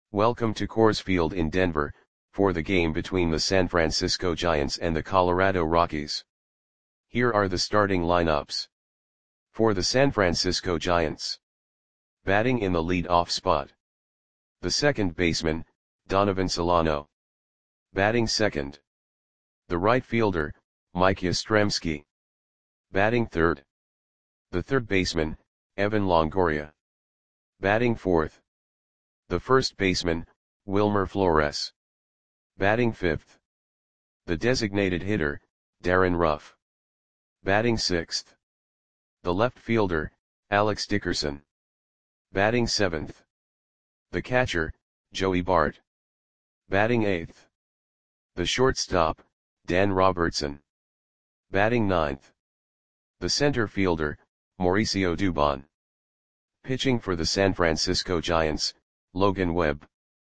Welcome to Coors Field in Denver, for the game between the San Francisco Giants and the Colorado Rockies. Here are the starting lineups. For the San Francisco Giants. Batting in the lead-off spot. The second baseman, Donovan Solano. Batting second. The right fielder, Mike Yastrzemski. Batting third. The third baseman, Evan Longoria. Batting fourth. The first baseman, Wilmer Flores. Batting fifth. The designated hitter, Darin Ruf. Batting sixth. The left fielder, Alex Dickerson. Batting seventh. The catcher, Joey Bart. Batting eighth. The shortstop, Dan Robertson. Batting ninth. The center fielder, Mauricio Dubon. Pitching for the San Francisco Giants, Logan Webb.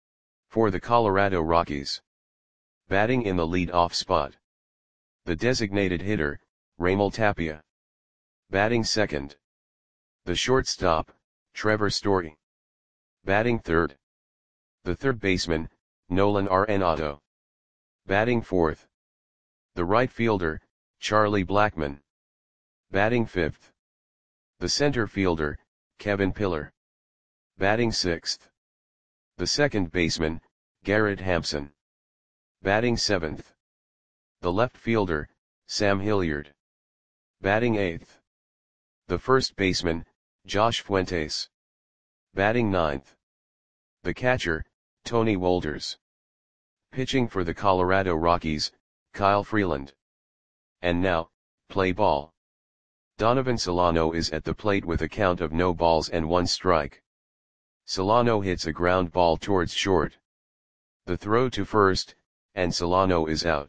For the Colorado Rockies. Batting in the lead-off spot. The designated hitter, Raimel Tapia. Batting second. The shortstop, Trevor Story. Batting third. The third baseman, Nolan Arenado. Batting fourth. The right fielder, Charlie Blackmon. Batting fifth. The center fielder, Kevin Pillar. Batting sixth. The second baseman, Garrett Hampson. Batting seventh. The left fielder, Sam Hilliard. Batting eighth. The first baseman, Josh Fuentes. Batting ninth. The catcher, Tony Wolders. Pitching for the Colorado Rockies, Kyle Freeland. And now, play ball. Donovan Solano is at the plate with a count of no balls and one strike. Solano hits a ground ball towards short. The throw to first, and Solano is out.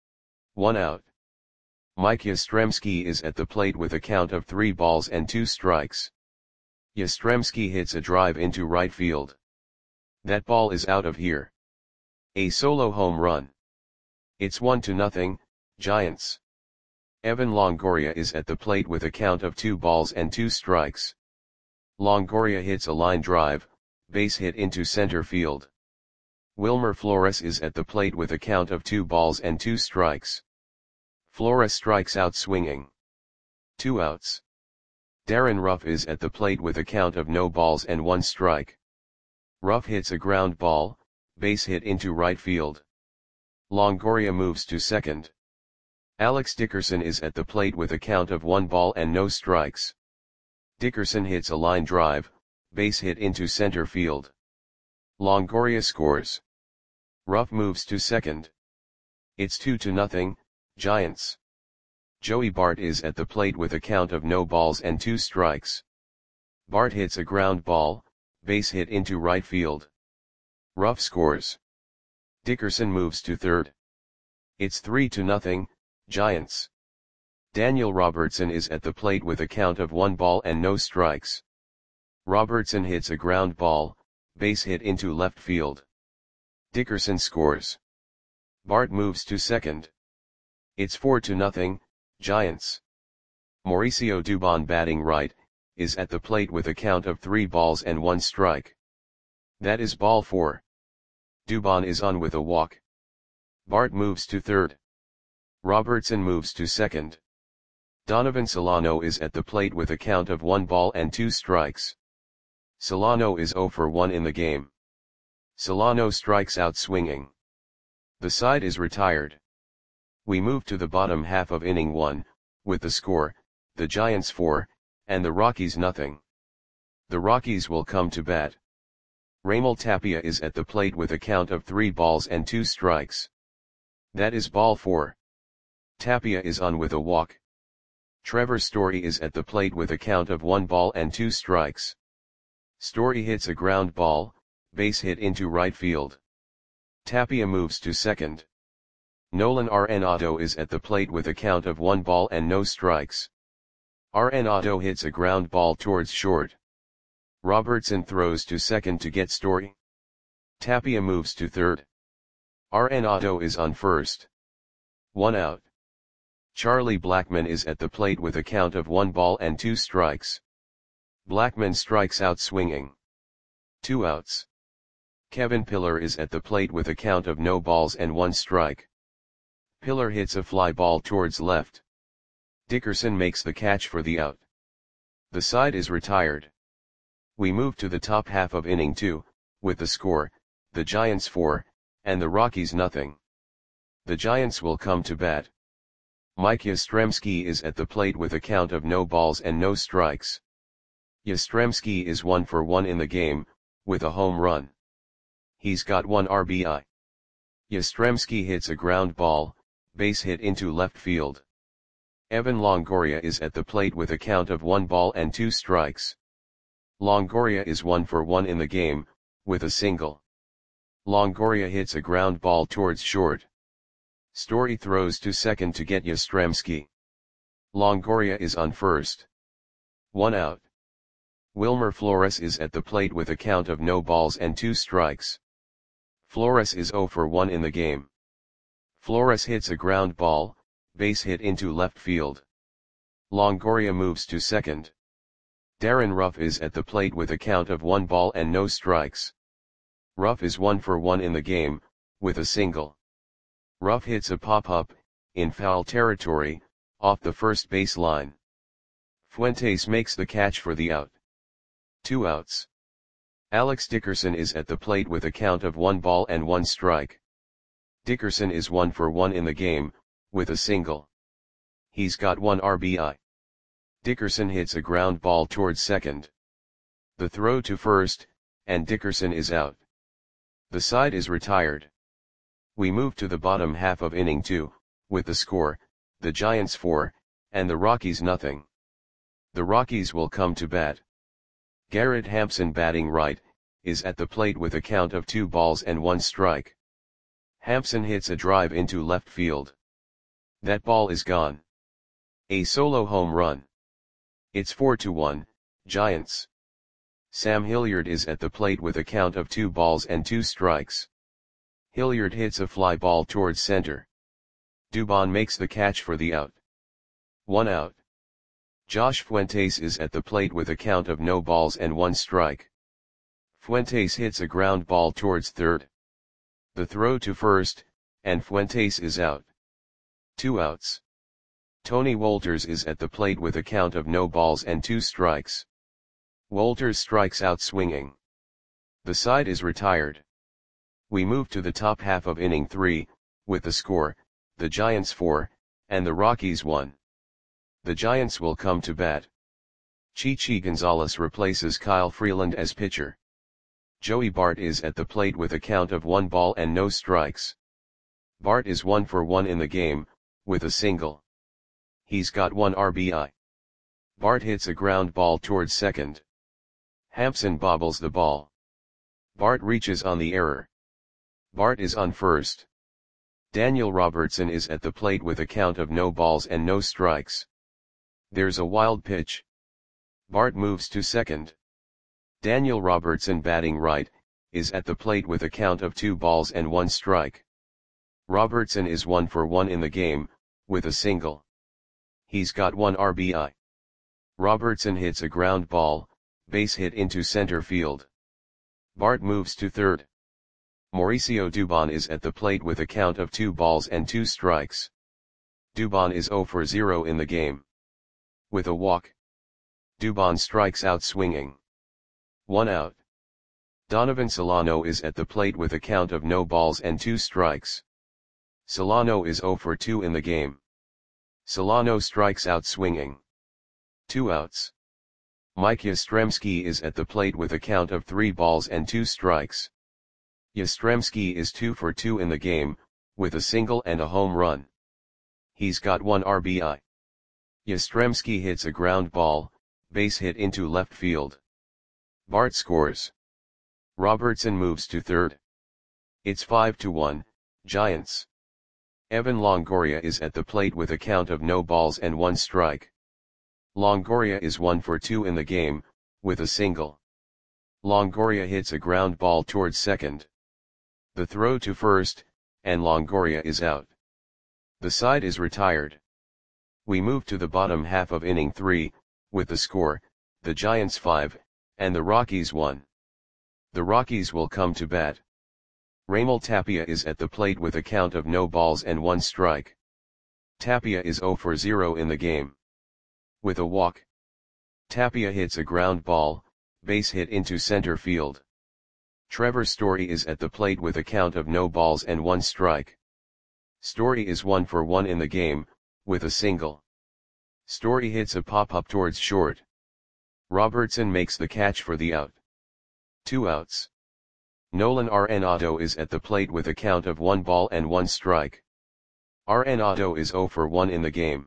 1 out. Mike Yastrzemski is at the plate with a count of 3 balls and 2 strikes. Yastrzemski hits a drive into right field. That ball is out of here. A solo home run. It's 1-0, Giants. Evan Longoria is at the plate with a count of 2 balls and 2 strikes. Longoria hits a line drive, base hit into center field. Wilmer Flores is at the plate with a count of 2 balls and 2 strikes. Flores strikes out swinging. 2 outs. Darin Ruf is at the plate with a count of no balls and 1 strike. Ruf hits a ground ball, base hit into right field. Longoria moves to second. Alex Dickerson is at the plate with a count of 1 ball and no strikes. Dickerson hits a line drive, base hit into center field. Longoria scores. Ruf moves to second. It's 2-0, Giants. Joey Bart is at the plate with a count of no balls and 2 strikes. Bart hits a ground ball, base hit into right field. Ruf scores. Dickerson moves to third. It's 3-0, Giants. Daniel Robertson is at the plate with a count of 1 ball and no strikes. Robertson hits a ground ball, base hit into left field. Dickerson scores. Bart moves to second. It's 4-0, Giants. Mauricio Dubon batting right, is at the plate with a count of 3 balls and 1 strike. That is ball 4. Dubon is on with a walk. Bart moves to third. Robertson moves to second. Donovan Solano is at the plate with a count of 1 ball and 2 strikes. Solano is 0 for 1 in the game. Solano strikes out swinging. The side is retired. We move to the bottom half of inning 1, with the score, the Giants 4, and the Rockies nothing. The Rockies will come to bat. Raimel Tapia is at the plate with a count of 3 balls and 2 strikes. That is ball 4. Tapia is on with a walk. Trevor Story is at the plate with a count of 1 ball and 2 strikes. Story hits a ground ball, base hit into right field. Tapia moves to second. Nolan Arenado is at the plate with a count of 1 ball and no strikes. Arenado hits a ground ball towards short. Robertson throws to second to get Story. Tapia moves to third. Arenado is on first. 1 out. Charlie Blackmon is at the plate with a count of 1 ball and 2 strikes. Blackmon strikes out swinging. 2 outs. Kevin Pillar is at the plate with a count of no balls and 1 strike. Pillar hits a fly ball towards left. Dickerson makes the catch for the out. The side is retired. We move to the top half of inning 2, with the score, the Giants 4, and the Rockies nothing. The Giants will come to bat. Mike Yastrzemski is at the plate with a count of no balls and no strikes. Yastrzemski is 1 for 1 in the game, with a home run. He's got 1 RBI. Yastrzemski hits a ground ball, base hit into left field. Evan Longoria is at the plate with a count of 1 ball and 2 strikes. Longoria is 1 for 1 in the game, with a single. Longoria hits a ground ball towards short. Story throws to second to get Yastrzemski. Longoria is on first. 1 out. Wilmer Flores is at the plate with a count of no balls and 2 strikes. Flores is 0 for 1 in the game. Flores hits a ground ball, base hit into left field. Longoria moves to second. Darren Ruff is at the plate with a count of 1 ball and no strikes. Ruff is 1 for 1 in the game, with a single. Ruff hits a pop-up, in foul territory, off the first base line. Fuentes makes the catch for the out. 2 outs. Alex Dickerson is at the plate with a count of 1 ball and 1 strike. Dickerson is 1 for 1 in the game, with a single. He's got 1 RBI. Dickerson hits a ground ball towards second. The throw to first, and Dickerson is out. The side is retired. We move to the bottom half of inning 2, with the score, the Giants 4, and the Rockies nothing. The Rockies will come to bat. Garrett Hampson batting right, is at the plate with a count of 2 balls and 1 strike. Hampson hits a drive into left field. That ball is gone. A solo home run. It's 4-1, Giants. Sam Hilliard is at the plate with a count of 2 balls and 2 strikes. Hilliard hits a fly ball towards center. Dubon makes the catch for the out. 1 out. Josh Fuentes is at the plate with a count of no balls and 1 strike. Fuentes hits a ground ball towards third. The throw to first, and Fuentes is out. 2 outs. Tony Wolters is at the plate with a count of no balls and 2 strikes. Wolters strikes out swinging. The side is retired. We move to the top half of inning 3, with the score, the Giants 4, and the Rockies 1. The Giants will come to bat. Chichi Gonzalez replaces Kyle Freeland as pitcher. Joey Bart is at the plate with a count of 1 ball and no strikes. Bart is 1 for 1 in the game, with a single. He's got 1 RBI. Bart hits a ground ball towards second. Hampson bobbles the ball. Bart reaches on the error. Bart is on first. Daniel Robertson is at the plate with a count of no balls and no strikes. There's a wild pitch. Bart moves to second. Daniel Robertson batting right, is at the plate with a count of 2 balls and 1 strike. Robertson is 1 for 1 in the game, with a single. He's got 1 RBI. Robertson hits a ground ball, base hit into center field. Bart moves to third. Mauricio Dubon is at the plate with a count of 2 balls and 2 strikes. Dubon is 0 for 0 in the game. With a walk. Dubon strikes out swinging. 1 out. Donovan Solano is at the plate with a count of no balls and 2 strikes. Solano is 0 for 2 in the game. Solano strikes out swinging. 2 outs. Mike Yastrzemski is at the plate with a count of 3 balls and 2 strikes. Yastrzemski is 2 for 2 in the game, with a single and a home run. He's got 1 RBI. Yastrzemski hits a ground ball, base hit into left field. Bart scores. Robertson moves to third. It's 5-1, Giants. Evan Longoria is at the plate with a count of no balls and 1 strike. Longoria is 1 for 2 in the game, with a single. Longoria hits a ground ball towards second. The throw to first, and Longoria is out. The side is retired. We move to the bottom half of inning 3, with the score, the Giants 5, and the Rockies 1. The Rockies will come to bat. Raimel Tapia is at the plate with a count of no balls and 1 strike. Tapia is 0 for 0 in the game. With a walk, Tapia hits a ground ball, base hit into center field. Trevor Story is at the plate with a count of no balls and 1 strike. Story is 1 for 1 in the game, with a single. Story hits a pop-up towards short. Robertson makes the catch for the out. 2 outs. Nolan Arenado is at the plate with a count of 1 ball and 1 strike. Arenado is 0 for 1 in the game.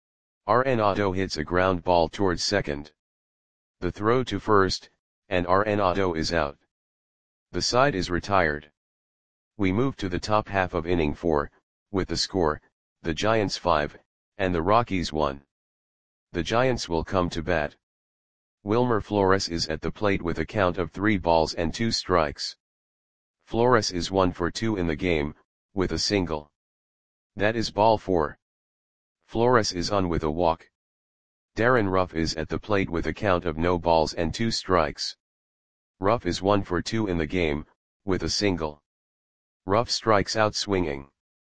Arenado hits a ground ball towards second. The throw to first, and Arenado is out. The side is retired. We move to the top half of inning 4, with the score, the Giants 5, and the Rockies 1. The Giants will come to bat. Wilmer Flores is at the plate with a count of 3 balls and 2 strikes. Flores is 1 for 2 in the game, with a single. That is ball 4. Flores is on with a walk. Darren Ruff is at the plate with a count of no balls and 2 strikes. Ruff is 1 for 2 in the game, with a single. Ruff strikes out swinging.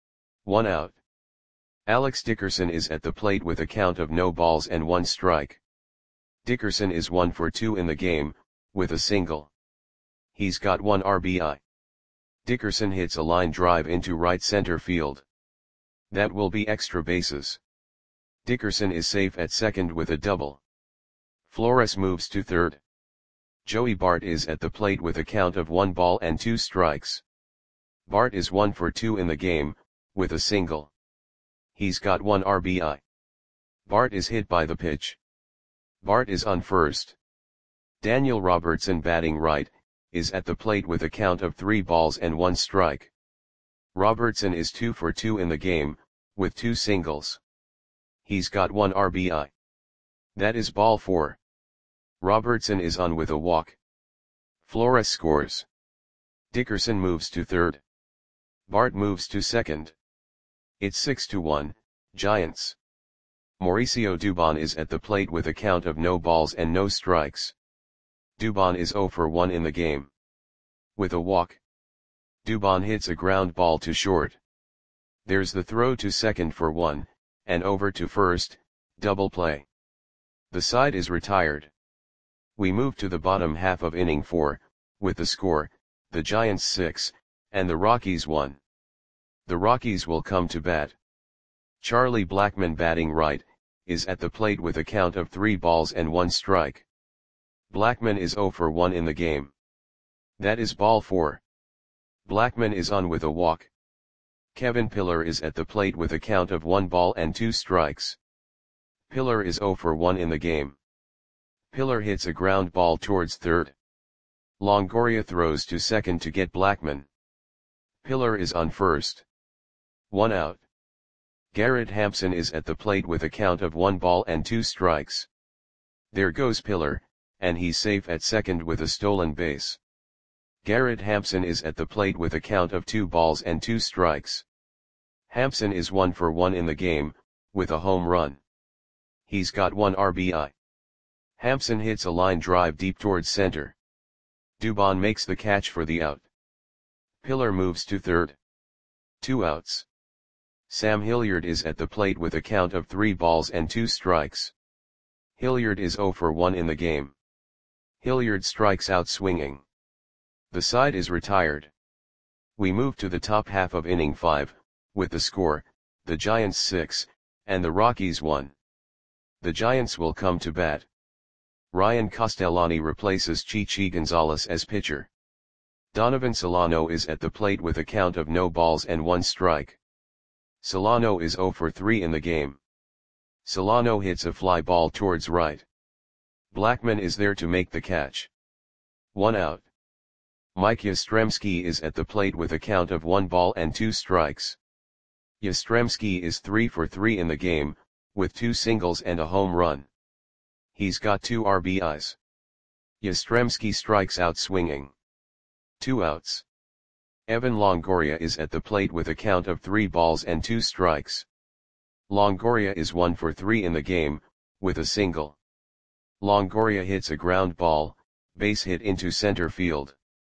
1 out. Alex Dickerson is at the plate with a count of no balls and 1 strike. Dickerson is 1 for 2 in the game, with a single. He's got 1 RBI. Dickerson hits a line drive into right center field. That will be extra bases. Dickerson is safe at second with a double. Flores moves to third. Joey Bart is at the plate with a count of 1 ball and 2 strikes. Bart is 1 for 2 in the game, with a single. He's got 1 RBI. Bart is hit by the pitch. Bart is on first. Daniel Robertson, batting right, is at the plate with a count of 3 balls and 1 strike. Robertson is 2 for 2 in the game, with 2 singles. He's got 1 RBI. That is ball 4. Robertson is on with a walk. Flores scores. Dickerson moves to third. Bart moves to second. It's 6-1, Giants. Mauricio Dubon is at the plate with a count of no balls and no strikes. Dubon is 0 for 1 in the game. With a walk, Dubon hits a ground ball to short. There's the throw to second for 1, and over to first, double play. The side is retired. We move to the bottom half of inning 4, with the score, the Giants 6, and the Rockies 1. The Rockies will come to bat. Charlie Blackmon, batting right, is at the plate with a count of 3 balls and 1 strike. Blackmon is 0 for 1 in the game. That is ball 4. Blackmon is on with a walk. Kevin Pillar is at the plate with a count of 1 ball and 2 strikes. Pillar is 0 for 1 in the game. Pillar hits a ground ball towards third. Longoria throws to second to get Blackmon. Pillar is on first. 1 out. Garrett Hampson is at the plate with a count of 1 ball and 2 strikes. There goes Pillar, and he's safe at second with a stolen base. Garrett Hampson is at the plate with a count of 2 balls and 2 strikes. Hampson is 1 for 1 in the game, with a home run. He's got 1 RBI. Hampson hits a line drive deep towards center. Dubon makes the catch for the out. Pillar moves to third. 2 outs. Sam Hilliard is at the plate with a count of 3 balls and 2 strikes. Hilliard is 0 for 1 in the game. Hilliard strikes out swinging. The side is retired. We move to the top half of inning 5, with the score, the Giants 6, and the Rockies 1. The Giants will come to bat. Ryan Castellani replaces Chichi Gonzalez as pitcher. Donovan Solano is at the plate with a count of no balls and 1 strike. Solano is 0 for 3 in the game. Solano hits a fly ball towards right. Blackmon is there to make the catch. 1 out. Mike Yastrzemski is at the plate with a count of 1 ball and 2 strikes. Yastrzemski is 3 for 3 in the game, with 2 singles and a home run. He's got 2 RBIs. Yastrzemski strikes out swinging. 2 outs. Evan Longoria is at the plate with a count of 3 balls and 2 strikes. Longoria is 1 for 3 in the game, with a single. Longoria hits a ground ball, base hit into center field.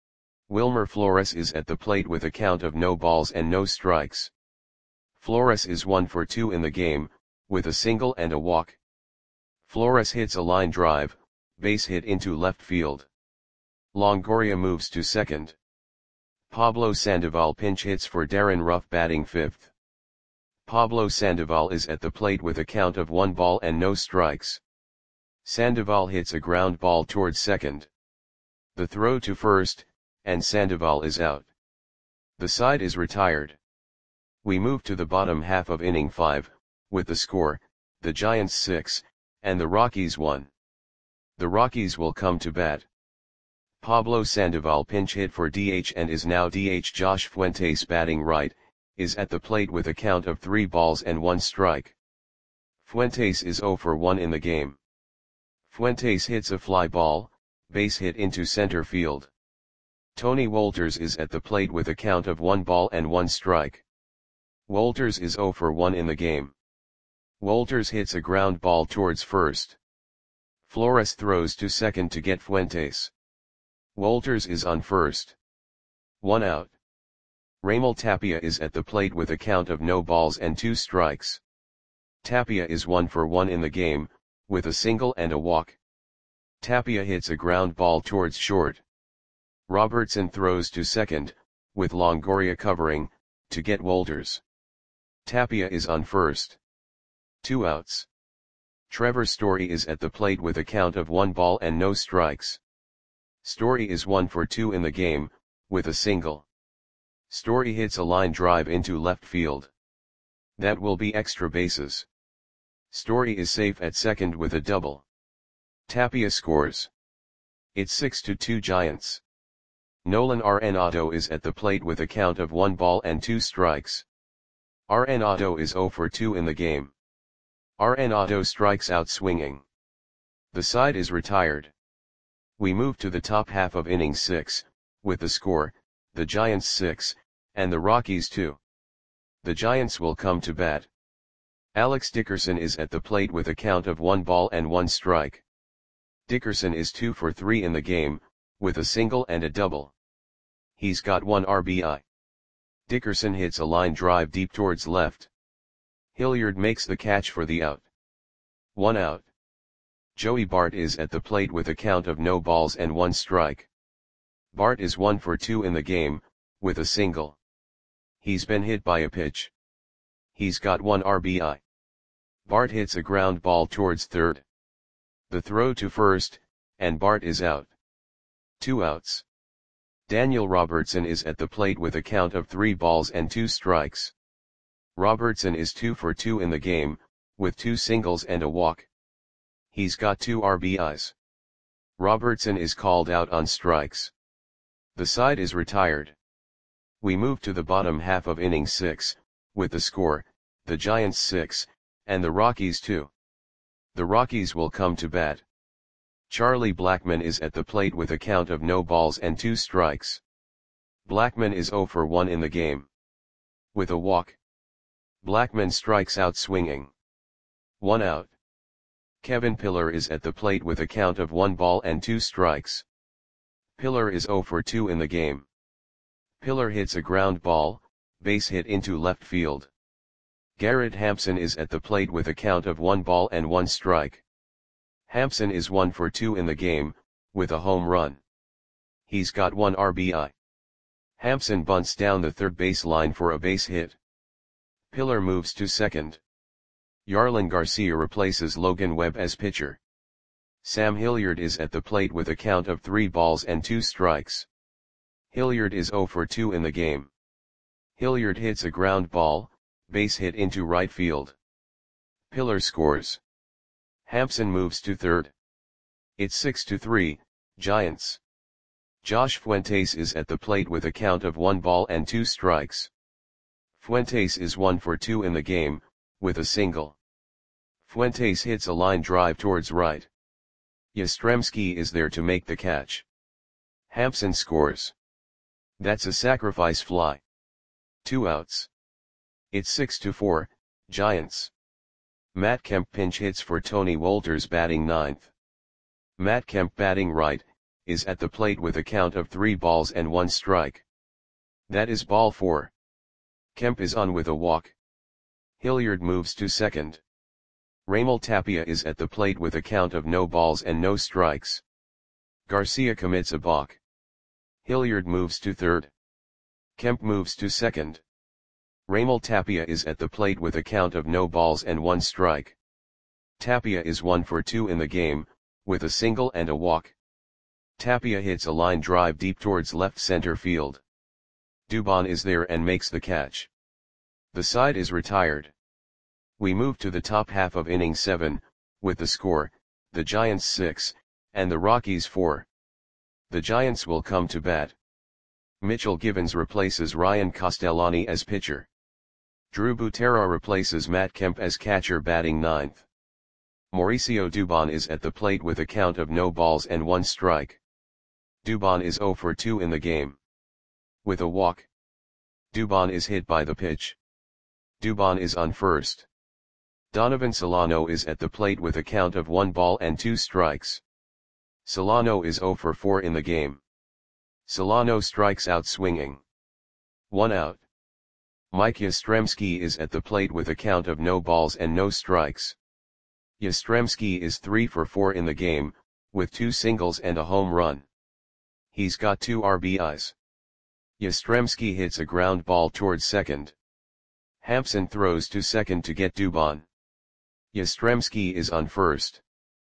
Wilmer Flores is at the plate with a count of no balls and no strikes. Flores is 1 for 2 in the game, with a single and a walk. Flores hits a line drive, base hit into left field. Longoria moves to second. Pablo Sandoval pinch hits for Darren Ruff batting fifth. Pablo Sandoval is at the plate with a count of 1 ball and no strikes. Sandoval hits a ground ball towards second. The throw to first, and Sandoval is out. The side is retired. We move to the bottom half of inning 5, with the score, the Giants 6, and the Rockies 1. The Rockies will come to bat. Pablo Sandoval pinch hit for DH and is now DH. Josh Fuentes batting right, is at the plate with a count of 3 balls and 1 strike. Fuentes is 0 for 1 in the game. Fuentes hits a fly ball, base hit into center field. Tony Wolters is at the plate with a count of 1 ball and 1 strike. Wolters is 0 for 1 in the game. Wolters hits a ground ball towards first. Flores throws to second to get Fuentes. Wolters is on first. 1 out. Raimel Tapia is at the plate with a count of no balls and 2 strikes. Tapia is 1 for 1 in the game, with a single and a walk. Tapia hits a ground ball towards short. Robertson throws to second, with Longoria covering, to get Wolters. Tapia is on first. 2 outs. Trevor Story is at the plate with a count of 1 ball and no strikes. Story is 1 for 2 in the game, with a single. Story hits a line drive into left field. That will be extra bases. Story is safe at second with a double. Tapia scores. It's 6-2 Giants. Nolan Arenado is at the plate with a count of 1 ball and 2 strikes. Arenado is 0 for 2 in the game. Arenado strikes out swinging. The side is retired. We move to the top half of inning 6, with the score, the Giants 6, and the Rockies 2. The Giants will come to bat. Alex Dickerson is at the plate with a count of 1 ball and 1 strike. Dickerson is 2 for 3 in the game, with a single and a double. He's got 1 RBI. Dickerson hits a line drive deep towards left. Hilliard makes the catch for the out. 1 out. Joey Bart is at the plate with a count of no balls and 1 strike. Bart is 1 for 2 in the game, with a single. He's been hit by a pitch. He's got 1 RBI. Bart hits a ground ball towards third. The throw to first, and Bart is out. 2 outs. Daniel Robertson is at the plate with a count of 3 balls and 2 strikes. Robertson is 2 for 2 in the game, with 2 singles and a walk. He's got 2 RBIs. Robertson is called out on strikes. The side is retired. We move to the bottom half of inning 6, with the score, the Giants 6, and the Rockies 2. The Rockies will come to bat. Charlie Blackmon is at the plate with a count of no balls and 2 strikes. Blackmon is 0 for 1 in the game. With a walk. Blackmon strikes out swinging. 1 out. Kevin Pillar is at the plate with a count of 1 ball and 2 strikes. Pillar is 0 for 2 in the game. Pillar hits a ground ball, base hit into left field. Garrett Hampson is at the plate with a count of 1 ball and 1 strike. Hampson is 1 for 2 in the game, with a home run. He's got 1 RBI. Hampson bunts down the third base line for a base hit. Pillar moves to second. Yarlin Garcia replaces Logan Webb as pitcher. Sam Hilliard is at the plate with a count of 3 balls and 2 strikes. Hilliard is 0 for 2 in the game. Hilliard hits a ground ball, base hit into right field. Pillar scores. Hampson moves to third. It's 6-3, Giants. Josh Fuentes is at the plate with a count of 1 ball and 2 strikes. Fuentes is 1 for 2 in the game, with a single. Fuentes hits a line drive towards right. Yastrzemski is there to make the catch. Hampson scores. That's a sacrifice fly. 2 outs. It's 6-4, Giants. Matt Kemp pinch hits for Tony Wolters batting ninth. Matt Kemp batting right, is at the plate with a count of 3 balls and 1 strike. That is ball 4. Kemp is on with a walk. Hilliard moves to second. Raimel Tapia is at the plate with a count of no balls and no strikes. Garcia commits a balk. Hilliard moves to third. Kemp moves to second. Raimel Tapia is at the plate with a count of no balls and 1 strike. Tapia is 1 for 2 in the game, with a single and a walk. Tapia hits a line drive deep towards left center field. Dubon is there and makes the catch. The side is retired. We move to the top half of inning 7, with the score, the Giants 6, and the Rockies 4. The Giants will come to bat. Mitchell Givens replaces Ryan Castellani as pitcher. Drew Butera replaces Matt Kemp as catcher batting 9th. Mauricio Dubon is at the plate with a count of no balls and 1 strike. Dubon is 0 for 2 in the game. With a walk. Dubon is hit by the pitch. Dubon is on first. Donovan Solano is at the plate with a count of 1 ball and 2 strikes. Solano is 0 for 4 in the game. Solano strikes out swinging. 1 out. Mike Yastrzemski is at the plate with a count of no balls and no strikes. Yastrzemski is 3 for 4 in the game, with 2 singles and a home run. He's got 2 RBIs. Yastrzemski hits a ground ball towards second. Hampson throws to second to get Dubon. Yastrzemski is on first.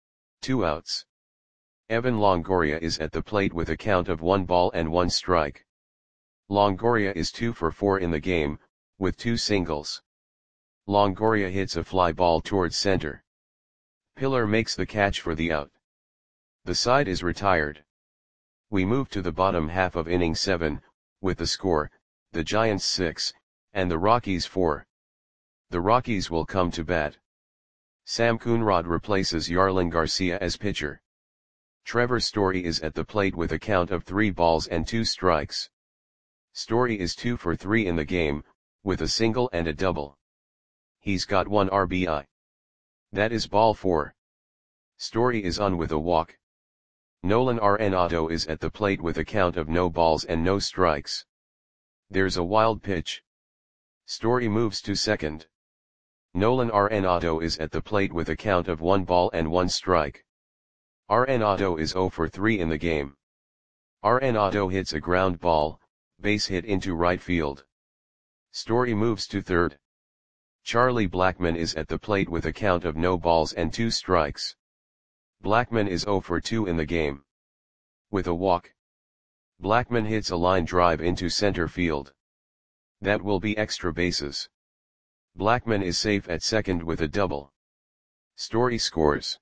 2 outs. Evan Longoria is at the plate with a count of 1 ball and 1 strike. Longoria is 2 for 4 in the game, with 2 singles. Longoria hits a fly ball towards center. Pillar makes the catch for the out. The side is retired. We move to the bottom half of inning 7, with the score, the Giants 6, and the Rockies 4. The Rockies will come to bat. Sam Coonrod replaces Yarlin Garcia as pitcher. Trevor Story is at the plate with a count of 3 balls and 2 strikes. Story is 2 for 3 in the game, with a single and a double. He's got 1 RBI. That is ball 4. Story is on with a walk. Nolan Arenado is at the plate with a count of no balls and no strikes. There's a wild pitch. Story moves to second. Nolan Arenado is at the plate with a count of 1 ball and 1 strike. Arenado is 0 for 3 in the game. Arenado hits a ground ball, base hit into right field. Story moves to third. Charlie Blackmon is at the plate with a count of no balls and 2 strikes. Blackmon is 0 for 2 in the game. With a walk. Blackmon hits a line drive into center field. That will be extra bases. Blackmon is safe at second with a double. Story scores.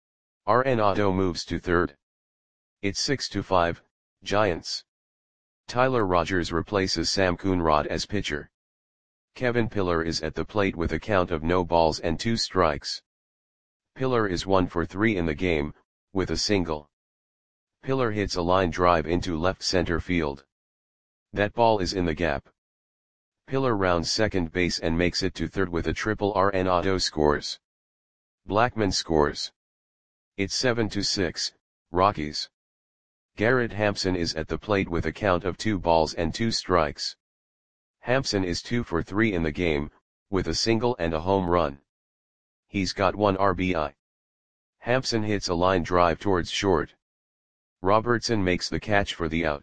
Arenado moves to third. It's 6-5, Giants. Tyler Rogers replaces Sam Coonrod as pitcher. Kevin Pillar is at the plate with a count of no balls and 2 strikes. Pillar is 1 for 3 in the game, with a single. Pillar hits a line drive into left center field. That ball is in the gap. Pillar rounds second base and makes it to third with a triple. Arenado scores. Blackmon scores. It's 7-6, Rockies. Garrett Hampson is at the plate with a count of 2 balls and 2 strikes. Hampson is 2 for 3 in the game, with a single and a home run. He's got 1 RBI. Hampson hits a line drive towards short. Robertson makes the catch for the out.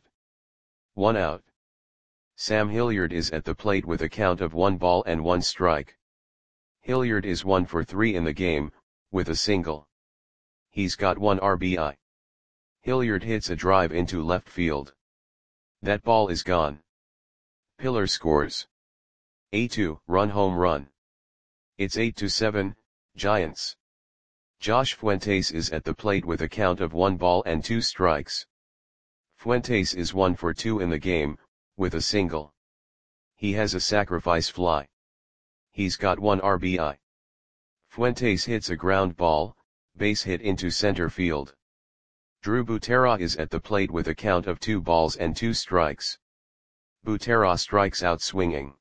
1 out. Sam Hilliard is at the plate with a count of 1 ball and 1 strike. Hilliard is 1 for 3 in the game, with a single. He's got 1 RBI. Hilliard hits a drive into left field. That ball is gone. Pillar scores. A 2-run home run. It's 8-7, Giants. Josh Fuentes is at the plate with a count of 1 ball and 2 strikes. Fuentes is 1 for 2 in the game, with a single. He has a sacrifice fly. He's got 1 RBI. Fuentes hits a ground ball, base hit into center field. Drew Butera is at the plate with a count of 2 balls and 2 strikes. Butera strikes out swinging.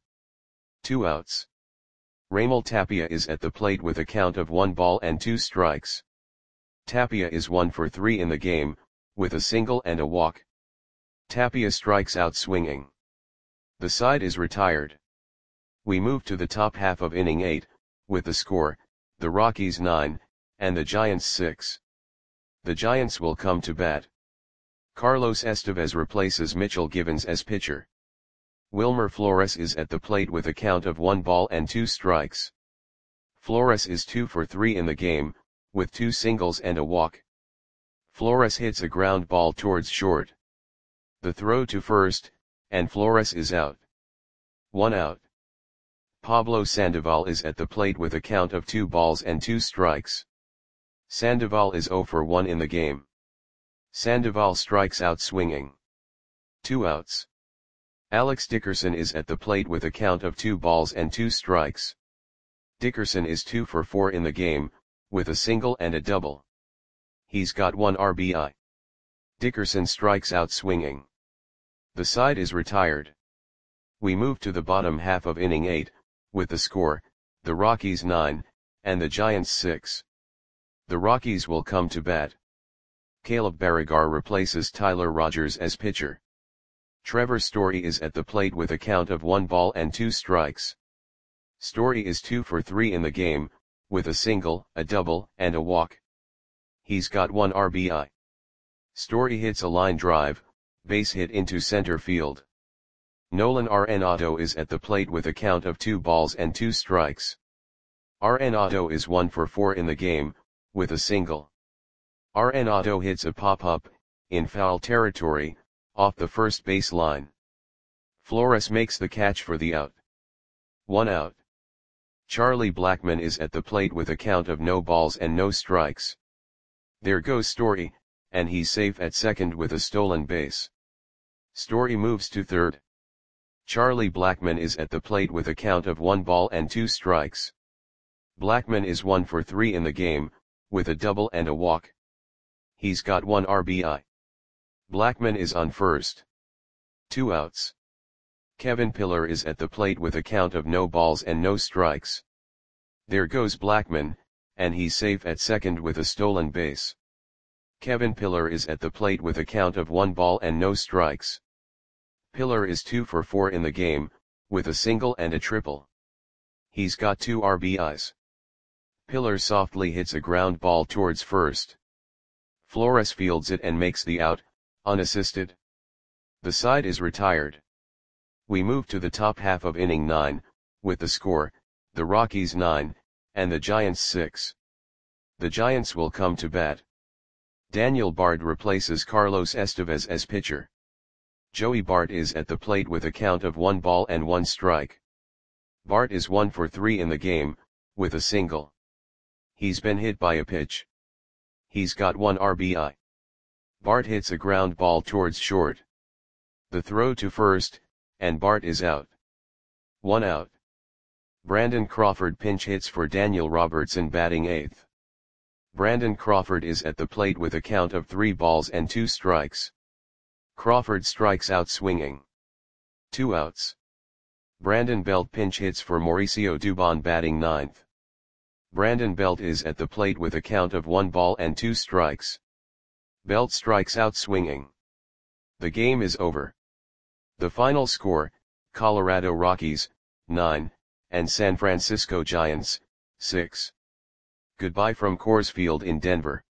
2 outs. Raimel Tapia is at the plate with a count of 1 ball and 2 strikes. Tapia is 1 for 3 in the game, with a single and a walk. Tapia strikes out swinging. The side is retired. We move to the top half of inning 8, with the score, the Rockies 9, and the Giants 6. The Giants will come to bat. Carlos Estevez replaces Mitchell Givens as pitcher. Wilmer Flores is at the plate with a count of 1 ball and 2 strikes. Flores is 2 for 3 in the game, with 2 singles and a walk. Flores hits a ground ball towards short. The throw to first, and Flores is out. 1 out. Pablo Sandoval is at the plate with a count of 2 balls and 2 strikes. Sandoval is 0 for 1 in the game. Sandoval strikes out swinging. 2 outs. Alex Dickerson is at the plate with a count of 2 balls and 2 strikes. Dickerson is 2 for 4 in the game, with a single and a double. He's got 1 RBI. Dickerson strikes out swinging. The side is retired. We move to the bottom half of inning 8, with the score, the Rockies 9, and the Giants 6. The Rockies will come to bat. Caleb Barragar replaces Tyler Rogers as pitcher. Trevor Story is at the plate with a count of 1 ball and 2 strikes. Story is 2 for 3 in the game, with a single, a double, and a walk. He's got 1 RBI. Story hits a line drive, base hit into center field. Nolan Arenado is at the plate with a count of 2 balls and 2 strikes. Arenado is 1 for 4 in the game, with a single. Arenado hits a pop-up, in foul territory, off the first base line. Flores makes the catch for the out. 1 out. Charlie Blackmon is at the plate with a count of no balls and no strikes. There goes Story, and he's safe at second with a stolen base. Story moves to third. Charlie Blackmon is at the plate with a count of 1 ball and 2 strikes. Blackmon is 1 for 3 in the game, with a double and a walk. He's got 1 RBI. Blackmon is on first. 2 outs. Kevin Pillar is at the plate with a count of no balls and no strikes. There goes Blackmon, and he's safe at second with a stolen base. Kevin Pillar is at the plate with a count of 1 ball and no strikes. Pillar is 2 for 4 in the game, with a single and a triple. He's got 2 RBIs. Pillar softly hits a ground ball towards first. Flores fields it and makes the out, unassisted. The side is retired. We move to the top half of inning 9, with the score, the Rockies 9, and the Giants 6. The Giants will come to bat. Daniel Bard replaces Carlos Estevez as pitcher. Joey Bart is at the plate with a count of 1 ball and 1 strike. Bart is 1 for 3 in the game, with a single. He's been hit by a pitch. He's got 1 RBI. Bart hits a ground ball towards short. The throw to first, and Bart is out. 1 out. Brandon Crawford pinch hits for Daniel Robertson batting 8th. Brandon Crawford is at the plate with a count of 3 balls and 2 strikes. Crawford strikes out swinging. 2 outs. Brandon Belt pinch hits for Mauricio Dubon batting 9th. Brandon Belt is at the plate with a count of 1 ball and 2 strikes. Belt strikes out swinging. The game is over. The final score, Colorado Rockies, 9, and San Francisco Giants, 6. Goodbye from Coors Field in Denver.